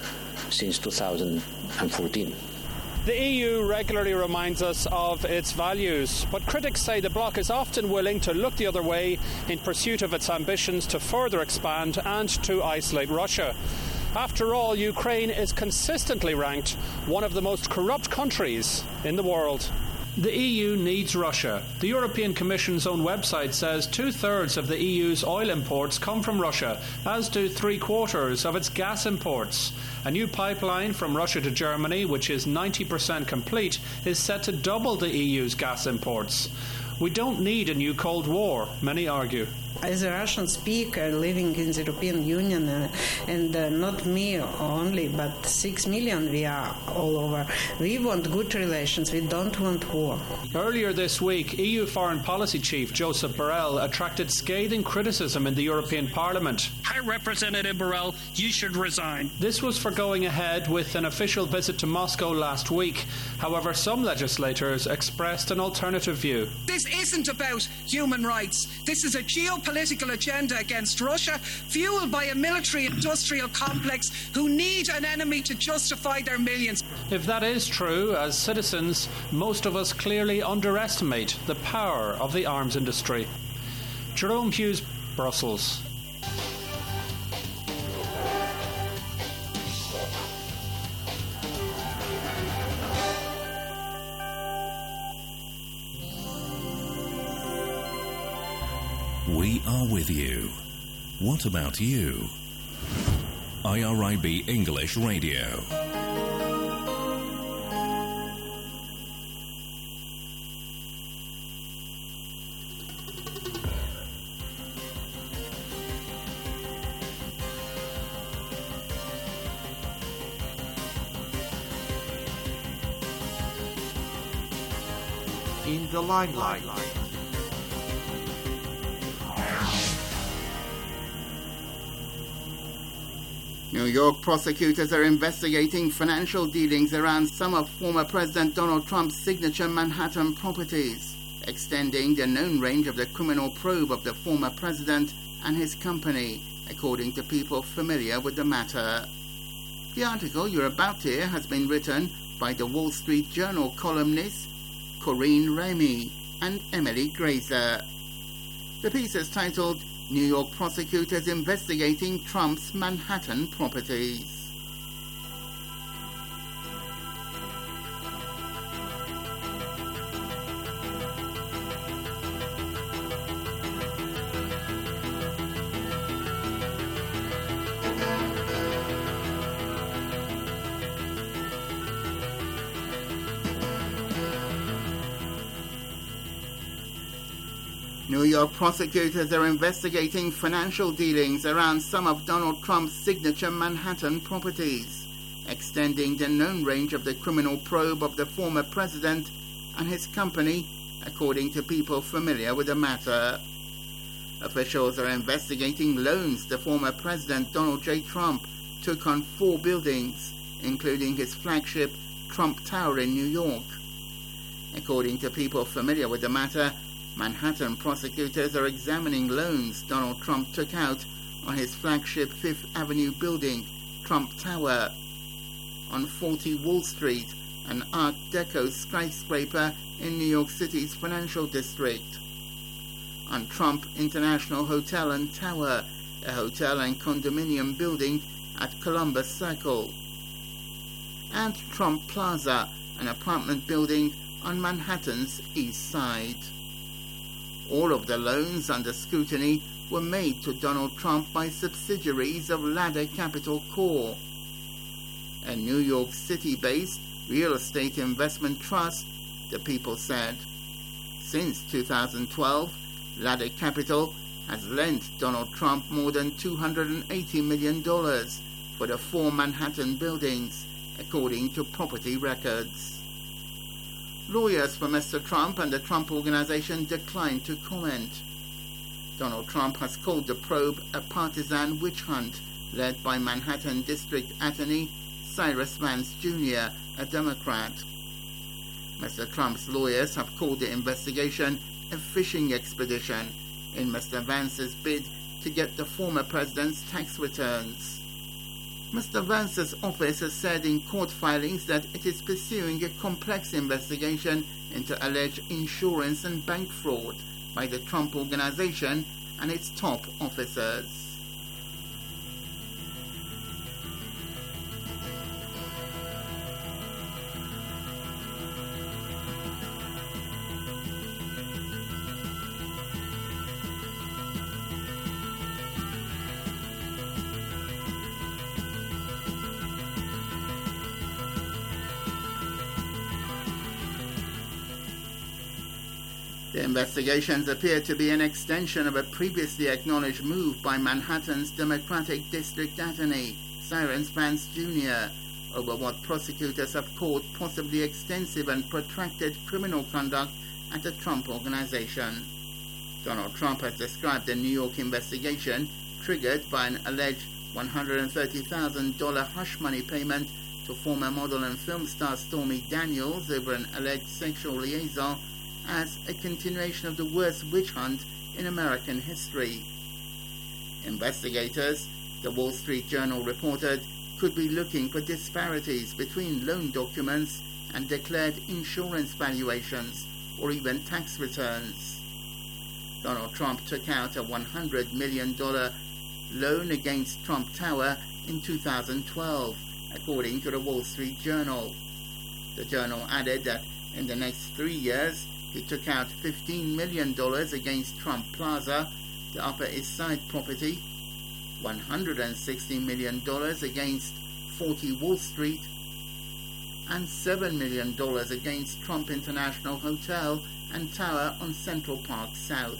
since two thousand fourteen. The E U regularly reminds us of its values, but critics say the bloc is often willing to look the other way in pursuit of its ambitions to further expand and to isolate Russia. After all, Ukraine is consistently ranked one of the most corrupt countries in the world. The E U needs Russia. The European Commission's own website says two-thirds of the E U's oil imports come from Russia, as do three-quarters of its gas imports. A new pipeline from Russia to Germany, which is ninety percent complete, is set to double the E U's gas imports. We don't need a new Cold War, many argue. As a Russian speaker living in the European Union, uh, and uh, not me only, but six million we are all over, we want good relations, we don't want war. Earlier this week, E U Foreign Policy Chief Joseph Borrell attracted scathing criticism in the European Parliament. High Representative Borrell, you should resign. This was for going ahead with an official visit to Moscow last week. However, some legislators expressed an alternative view. This isn't about human rights. This is a geopolitical political agenda against Russia, fueled by a military-industrial complex who need an enemy to justify their millions. If that is true, as citizens, most of us clearly underestimate the power of the arms industry. Jerome Hughes, Brussels. We are with you. What about you? I R I B English Radio. In the limelight. New York prosecutors are investigating financial dealings around some of former President Donald Trump's signature Manhattan properties, extending the known range of the criminal probe of the former president and his company, according to people familiar with the matter. The article you're about to hear has been written by the Wall Street Journal columnists Corinne Ramey and Emily Grazer. The piece is titled New York prosecutors investigating Trump's Manhattan properties. New York prosecutors are investigating financial dealings around some of Donald Trump's signature Manhattan properties, extending the known range of the criminal probe of the former president and his company, according to people familiar with the matter. Officials are investigating loans the former President Donald J. Trump took on four buildings, including his flagship Trump Tower in New York. According to people familiar with the matter, Manhattan prosecutors are examining loans Donald Trump took out on his flagship Fifth Avenue building, Trump Tower, on forty Wall Street, an Art Deco skyscraper in New York City's financial district, on Trump International Hotel and Tower, a hotel and condominium building at Columbus Circle, and Trump Plaza, an apartment building on Manhattan's East Side. All of the loans under scrutiny were made to Donald Trump by subsidiaries of Ladder Capital Corp, a New York City-based real estate investment trust, the people said. Since two thousand twelve, Ladder Capital has lent Donald Trump more than two hundred eighty million dollars for the four Manhattan buildings, according to property records. Lawyers for Mister Trump and the Trump Organization declined to comment. Donald Trump has called the probe a partisan witch hunt led by Manhattan District Attorney Cyrus Vance Junior, a Democrat. Mister Trump's lawyers have called the investigation a fishing expedition in Mister Vance's bid to get the former president's tax returns. Mister Vance's office has said in court filings that it is pursuing a complex investigation into alleged insurance and bank fraud by the Trump Organization and its top officers. The investigations appear to be an extension of a previously acknowledged move by Manhattan's Democratic District Attorney, Cyrus Vance Junior, over what prosecutors have called possibly extensive and protracted criminal conduct at the Trump Organization. Donald Trump has described the New York investigation, triggered by an alleged one hundred thirty thousand dollars hush money payment to former model and film star Stormy Daniels over an alleged sexual liaison, as a continuation of the worst witch hunt in American history. Investigators, the Wall Street Journal reported, could be looking for disparities between loan documents and declared insurance valuations or even tax returns. Donald Trump took out a one hundred million dollars loan against Trump Tower in two thousand twelve, according to the Wall Street Journal. The journal added that in the next three years, he took out fifteen million dollars against Trump Plaza, the Upper East Side property, one hundred sixty million dollars against forty Wall Street, and seven million dollars against Trump International Hotel and Tower on Central Park South.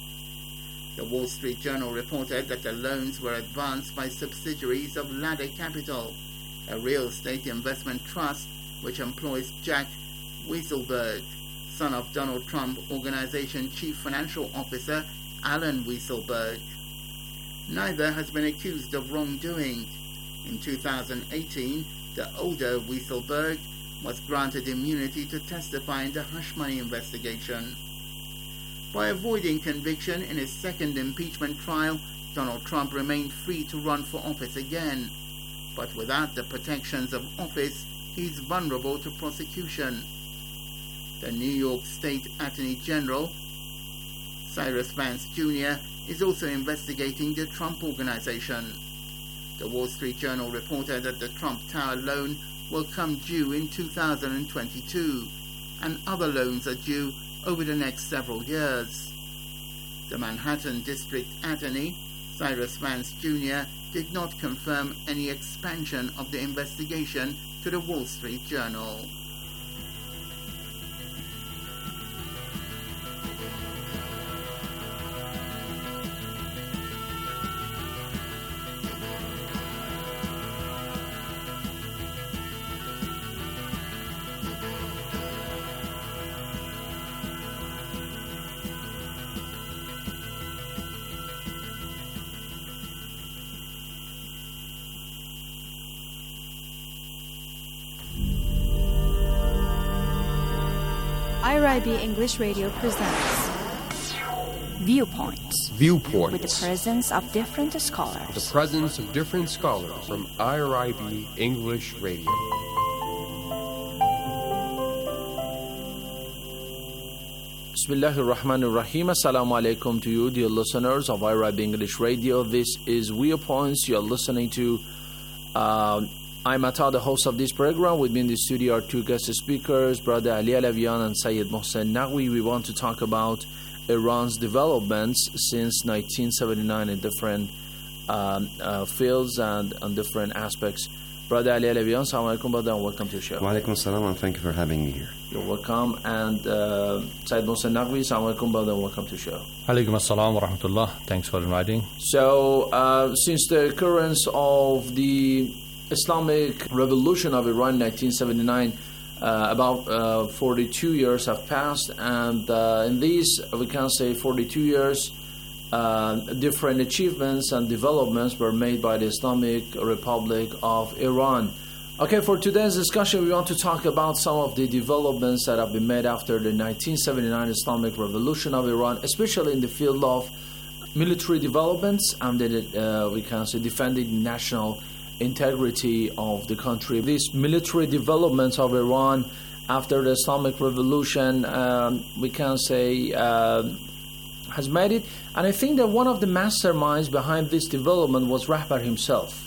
The Wall Street Journal reported that the loans were advanced by subsidiaries of Ladder Capital, a real estate investment trust which employs Jack Weisselberg, son of Donald Trump Organization Chief Financial Officer Alan Weisselberg. Neither has been accused of wrongdoing. In two thousand eighteen, the older Weisselberg was granted immunity to testify in the hush money investigation. By avoiding conviction in his second impeachment trial, Donald Trump remained free to run for office again. But without the protections of office, he is vulnerable to prosecution. The New York State Attorney General, Cyrus Vance Junior, is also investigating the Trump Organization. The Wall Street Journal reported that the Trump Tower loan will come due in two thousand twenty-two, and other loans are due over the next several years. The Manhattan District Attorney, Cyrus Vance Junior, did not confirm any expansion of the investigation to the Wall Street Journal. I R I B English Radio presents Viewpoints. Viewpoints. With the presence of different scholars. The presence of different scholars from I R I B English Radio. Bismillahir Rahmanir Rahim. Assalamu alaikum to you, dear listeners of I R I B English Radio. This is Viewpoints. You are listening to. Uh, I'm Atta, the host of this program. With me in the studio are two guest speakers, Brother Ali Alavian and Sayyid Mohsen Naqvi. We want to talk about Iran's developments since nineteen seventy-nine in different um, uh, fields and on different aspects. Brother Ali Alavian, assalamu alaikum, brother, and welcome to the show. Wa alaikum assalam, and thank you for having me here. You're welcome. And uh, Sayyid Mohsen Naqvi, assalamu alaikum, brother, and welcome to the show. Alaikum assalam wa rahmatullah. Thanks for inviting. So, uh, since the occurrence of the Islamic Revolution of Iran in nineteen seventy-nine, uh, about uh, forty-two years have passed, and uh, in these, we can say forty-two years, uh, different achievements and developments were made by the Islamic Republic of Iran. Okay, for today's discussion, we want to talk about some of the developments that have been made after the nineteen seventy-nine Islamic Revolution of Iran, especially in the field of military developments and the, uh, we can say defending national integrity of the country. These military developments of Iran after the Islamic Revolution, um, we can say, uh, has made it. And I think that one of the masterminds behind this development was Rahbar himself.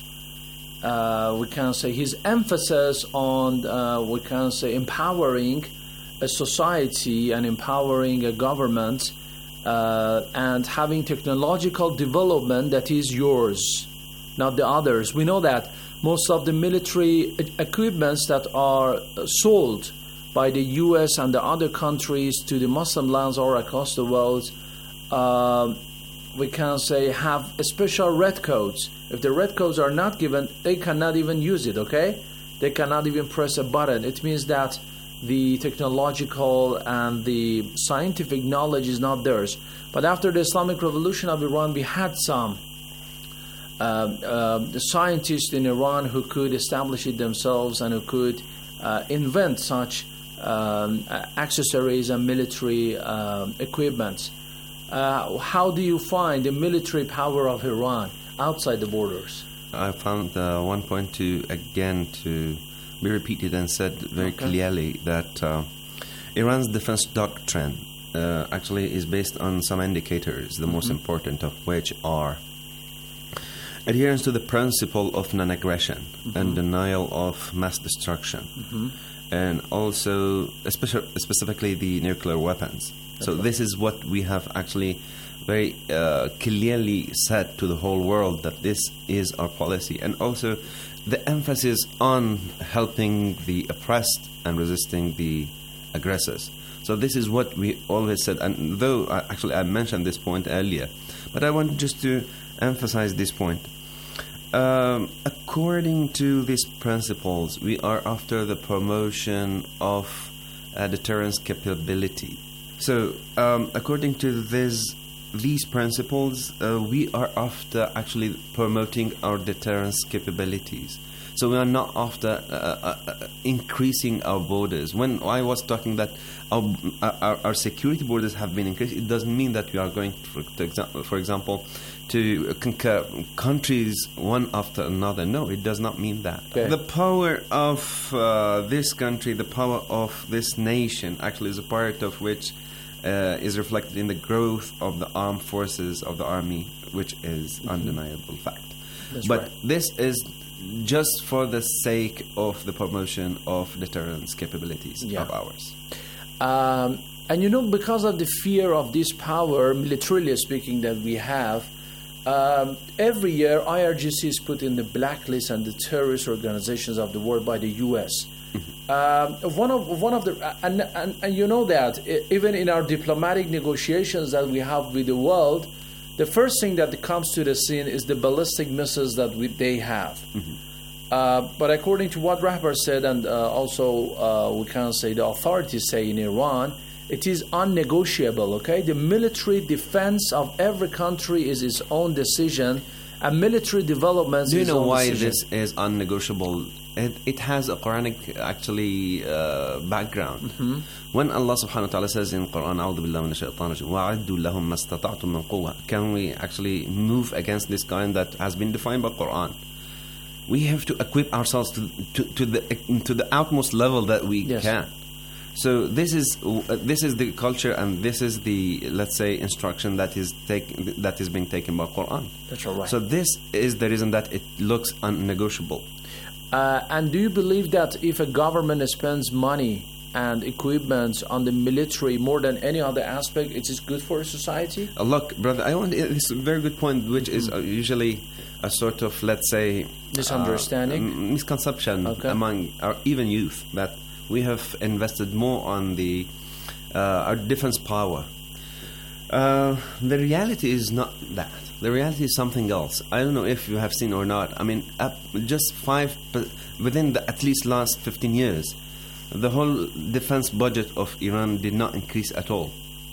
Uh, we can say his emphasis on, uh, we can say, empowering a society and empowering a government uh, and having technological development that is yours, not the others. We know that most of the military equipments that are sold by the U S and the other countries to the Muslim lands or across the world, uh, we can say have special red codes. If the red codes are not given, they cannot even use it, okay? They cannot even press a button. It means that the technological and the scientific knowledge is not theirs. But after the Islamic Revolution of Iran, we had some uh, uh, the scientists in Iran who could establish it themselves and who could uh, invent such um, accessories and military uh, equipment. Uh, how do you find the military power of Iran outside the borders? I found uh, one point to, again, to be repeated and said very okay. clearly that uh, Iran's defense doctrine uh, actually is based on some indicators, the mm-hmm. most important of which are adherence to the principle of non-aggression mm-hmm. and denial of mass destruction, mm-hmm. and also especially, specifically the nuclear weapons. That's so right. This is what we have actually very uh, clearly said to the whole world, that this is our policy, and also the emphasis on helping the oppressed and resisting the aggressors. So this is what we always said, and though I, actually I mentioned this point earlier, but I want just to emphasize this point. Um, according to these principles, we are after the promotion of uh, deterrence capability. So um, according to this these principles, uh, we are after actually promoting our deterrence capabilities. So we are not after uh, uh, uh, increasing our borders. When I was talking that our, our, our security borders have been increased, it doesn't mean that we are going, for, to example, for example, to conquer countries one after another. No, it does not mean that. Okay. The power of uh, this country, the power of this nation, actually is a part of which Uh, is reflected in the growth of the armed forces of the army, which is mm-hmm. undeniable fact. That's but right. This is just for the sake of the promotion of deterrence capabilities yeah. of ours. Um, and you know, because of the fear of this power, militarily speaking, that we have, um, every year I R G C is put in the blacklist and the terrorist organizations of the world by the U S Uh, one of one of the and, and and you know that even in our diplomatic negotiations that we have with the world, the first thing that comes to the scene is the ballistic missiles that we, they have. Mm-hmm. Uh, but according to what Rahbar said, and uh, also uh, we can say the authorities say in Iran, it is unnegotiable. Okay, the military defense of every country is its own decision, and military developments. Do you know why decision. This is unnegotiable? It, it has a Quranic actually uh, background. Mm-hmm. When Allah subhanahu wa ta'ala says in Quran, أعوذ بالله من الشيطان الرجيم وأعدوا لهم ما استطعتم من قوة, can we actually move against this kind that has been defined by Quran? We have to equip ourselves to to, to the to the utmost level that we yes. can. So this is uh, this is the culture, and this is the, let's say, instruction that is taken that is being taken by Quran. That's all right. So this is the reason that it looks unnegotiable. Uh, and do you believe that if a government spends money and equipment on the military more than any other aspect, it is good for a society? Uh, look, brother, I want this is a very good point, which is uh, usually a sort of, let's say, misunderstanding, uh, misconception okay. among our even youth, that we have invested more on the uh, our defense power. Uh, the reality is not that. The reality is something else. I don't know if you have seen or not. I mean, up just five within the at least last fifteen years, the whole defense budget of Iran did not increase at all.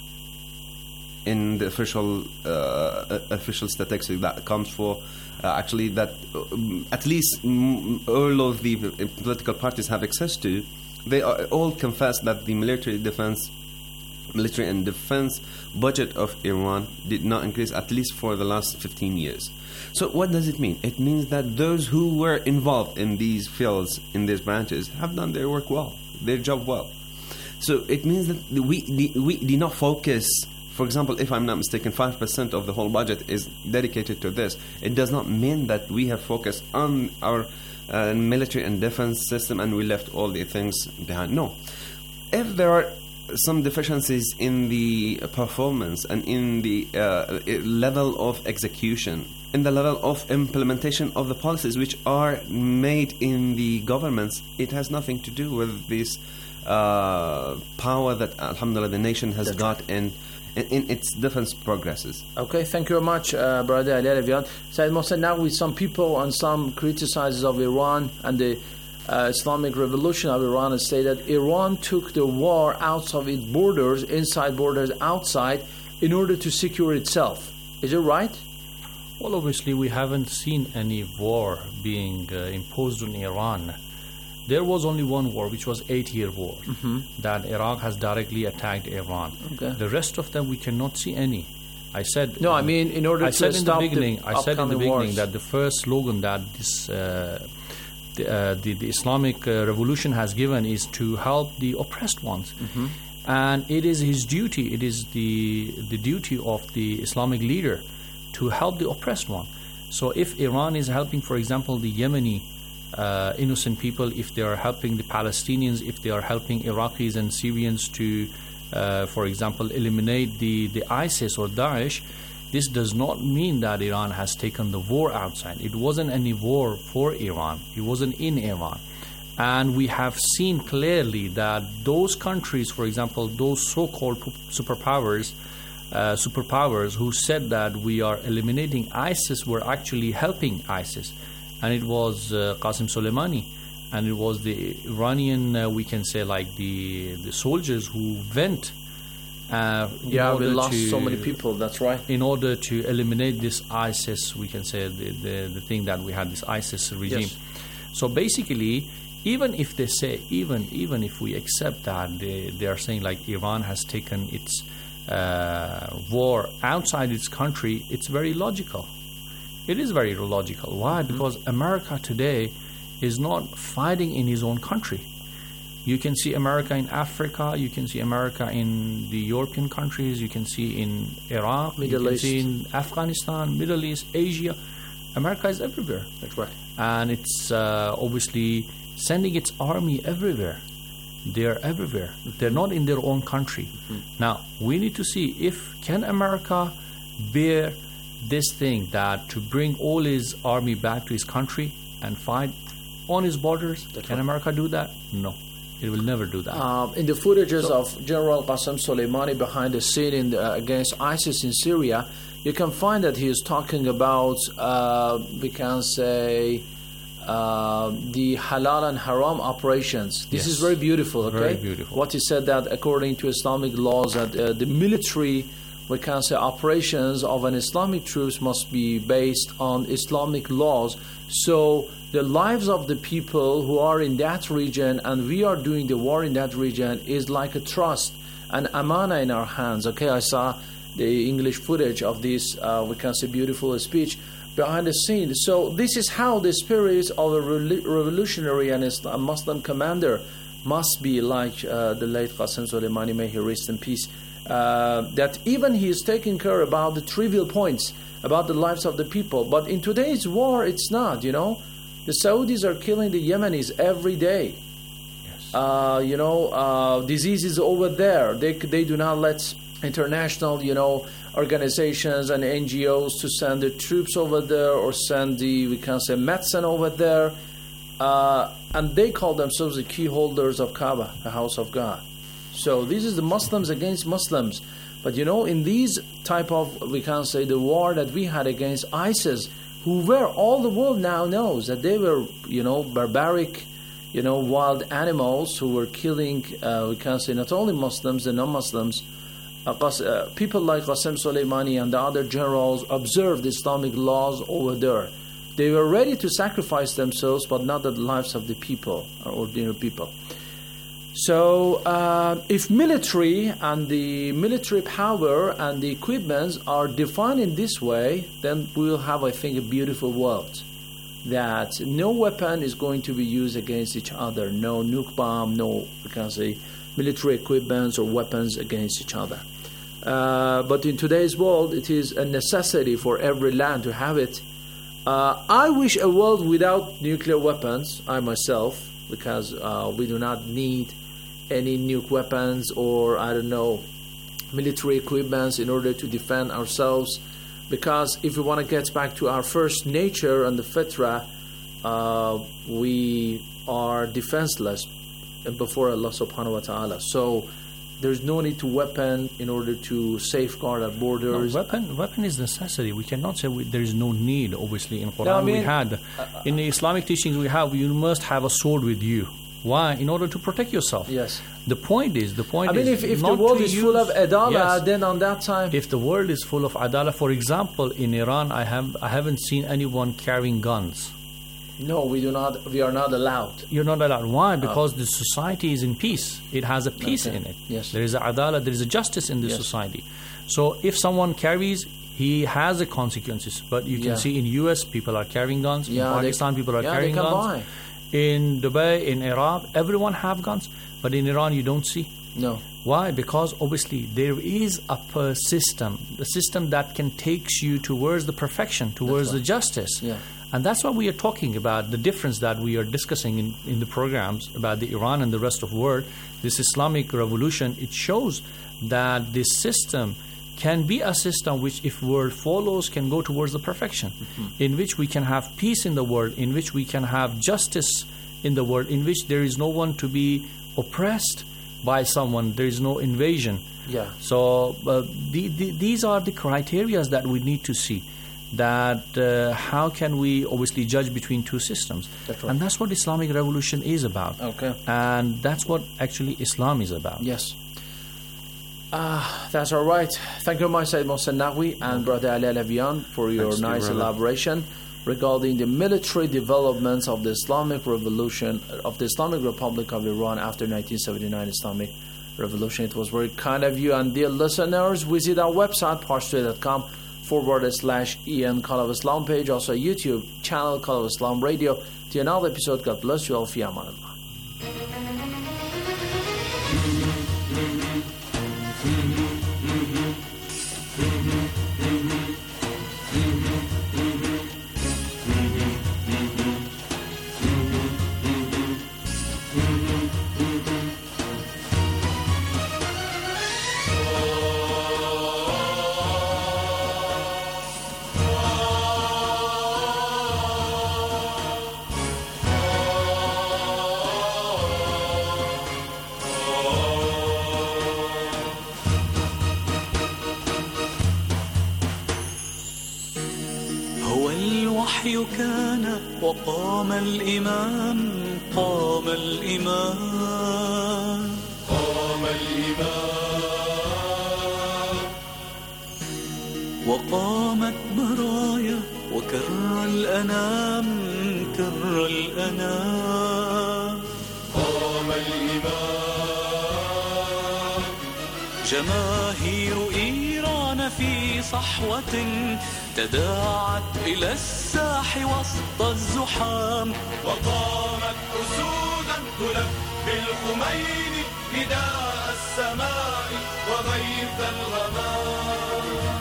In the official uh, official statistics that comes for uh, actually that uh, at least all of the political parties have access to, they are, all confess that the military defense military and defense budget of Iran did not increase, at least for the last fifteen years. So what does it mean? It means that those who were involved in these fields, in these branches, have done their work well, their job well. So it means that we, we did not focus. For example, if I'm not mistaken, five percent of the whole budget is dedicated to this. It does not mean that we have focused on our uh, military and defense system and we left all the things behind. No. If there are some deficiencies in the performance and in the uh, level of execution, in the level of implementation of the policies which are made in the governments, it has nothing to do with this uh, power that, alhamdulillah, the nation has That's got right. in In, in its defense progresses. Okay, thank you very much, uh, Brother Ali Alavian. Said Mohsen, now with some people and some criticizers of Iran and the uh, Islamic Revolution of Iran and say that Iran took the war outside of its borders, inside borders, outside, in order to secure itself. Is it right? Well, obviously, we haven't seen any war being uh, imposed on Iran. There was only one war, which was eight-year war, mm-hmm. that Iraq has directly attacked Iran. Okay. The rest of them, we cannot see any. I said no. I mean, in order I to said stop in the beginning, the I said in the beginning wars. that the first slogan that this uh, the, uh, the the Islamic uh, revolution has given is to help the oppressed ones, mm-hmm. and it is his duty. It is the the duty of the Islamic leader to help the oppressed one. So, if Iran is helping, for example, the Yemeni Uh, innocent people, if they are helping the Palestinians, if they are helping Iraqis and Syrians to, uh, for example, eliminate the, the ISIS or Daesh, this does not mean that Iran has taken the war outside. It wasn't any war for Iran. It wasn't in Iran. And we have seen clearly that those countries, for example, those so-called superpowers, uh, superpowers who said that we are eliminating ISIS were actually helping ISIS. And it was uh, Qasem Soleimani, and it was the Iranian, uh, we can say, like the the soldiers who went. Uh, yeah, we lost to, so many people. That's right. In order to eliminate this ISIS, we can say the the, the thing that we had, this ISIS regime. Yes. So basically, even if they say, even even if we accept that they they are saying like Iran has taken its uh, war outside its country, it's very logical. It is very logical. Why? Mm-hmm. Because America today is not fighting in his own country. You can see America in Africa, you can see America in the European countries, you can see in Iraq, Middle you can East. see in Afghanistan, Middle East, Asia. America is everywhere. That's right. And it's uh, obviously sending its army everywhere. They're everywhere. Mm-hmm. They're not in their own country. Mm-hmm. Now, we need to see if can America bear this thing that to bring all his army back to his country and fight on his borders. That's Can right. America do that? No, it will never do that. Uh, in the footages so, of General Qasem Soleimani behind the scene in the, uh, against ISIS in Syria, you can find that he is talking about, uh, we can say, uh, the halal and haram operations. This yes. is very beautiful, okay? Very beautiful. What he said that according to Islamic laws, that uh, the military, we can say, operations of an Islamic troops must be based on Islamic laws. So the lives of the people who are in that region, and we are doing the war in that region, is like a trust, an amana in our hands. Okay, I saw the English footage of this, uh, we can say, beautiful speech behind the scenes. So this is how the spirit of a revolutionary and Islam Muslim commander must be, like uh, the late Qasem Soleimani, may he rest in peace. Uh, that even he is taking care about the trivial points about the lives of the people. But in today's war, it's not, you know. The Saudis are killing the Yemenis every day. Yes. Uh, you know, uh, diseases over there. They they do not let international, you know, organizations and N G Os to send the troops over there or send the, we can say, medicine over there. Uh, and they call themselves the key holders of Kaaba, the house of God. So this is the Muslims against Muslims. But you know, in these type of, we can say, the war that we had against ISIS, who were, all the world now knows that they were, you know, barbaric, you know, wild animals who were killing, uh, we can say, not only Muslims, the non-Muslims. Uh, uh, people like Qasem Soleimani and the other generals observed Islamic laws over there. They were ready to sacrifice themselves, but not the lives of the people, or ordinary people. So uh, if military and the military power and the equipments are defined in this way, then we will have, I think, a beautiful world. That no weapon is going to be used against each other. No nuke bomb, no, we can say, military equipments or weapons against each other. Uh, but in today's world, it is a necessity for every land to have it. Uh, I wish a world without nuclear weapons, I myself, because uh, we do not need any nuke weapons or, I don't know, military equipments in order to defend ourselves. Because if we want to get back to our first nature and the fitra, uh, we are defenseless before Allah subhanahu wa ta'ala. So there's no need to weapon in order to safeguard our borders. No, weapon, weapon is necessity. We cannot say we, there is no need. Obviously, in Quran no, I mean, we had, in the Islamic teachings we have, you must have a sword with you. Why? In order to protect yourself. Yes. The point is, the point I mean, is if, if the not world to is use, full of adala, yes. then on that time, if the world is full of adala, for example, in Iran, I have I haven't seen anyone carrying guns. No, we do not. We are not allowed. You're not allowed. Why? Because oh. the society is in peace. It has a peace okay. in it. Yes. There is a adala. There is a justice in the yes. society. So if someone carries, he has the consequences. But you can yeah. see in U S people are carrying guns. Yeah, in Pakistan they, people are yeah, carrying they can guns. Buy. In Dubai, in Iraq, everyone have guns. But in Iran, you don't see. No. Why? Because obviously there is a per system, the system that can takes you towards the perfection, towards right. the justice. Yeah. And that's what we are talking about, the difference that we are discussing in, in the programs about the Iran and the rest of the world. This Islamic revolution, it shows that this system can be a system which, if world follows, can go towards the perfection, mm-hmm. in which we can have peace in the world, in which we can have justice in the world, in which there is no one to be oppressed by someone, there is no invasion. Yeah. So uh, the, the, these are the criteria that we need to see. That uh, how can we obviously judge between two systems? That's right. And that's what Islamic revolution is about. Okay. And that's what actually Islam is about. Yes. Uh, that's all right. Thank you, my Sayyid Mohsen Naqvi and Brother Ali Alavian for your Thanks nice you, elaboration regarding the military developments of the Islamic Revolution, of the Islamic Republic of Iran after nineteen seventy-nine Islamic Revolution. It was very kind of you. And dear listeners, visit our website, parstoday dot com forward slash Ian Call of Islam page, also a YouTube channel, Call of Islam Radio. To another episode, God bless you all. Fi aman Allah. كان وقام الإمام قام الإمام قام الإمام وقامت برايا وكر الأنام كر الأنام قام الإمام جماهير إيران في صحوة تداعت إلى الساح وسط الزحام وقامت أسودا تلبي الخمين نداء السماء وغيث الغمام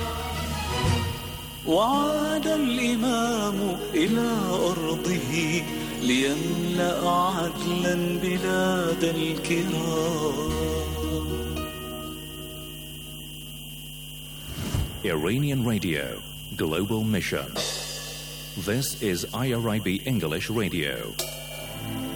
وعاد الإمام إلى أرضه ليملأ عدلا بلاد الكرام. Iranian Radio, Global Mission. This is I R I B English Radio.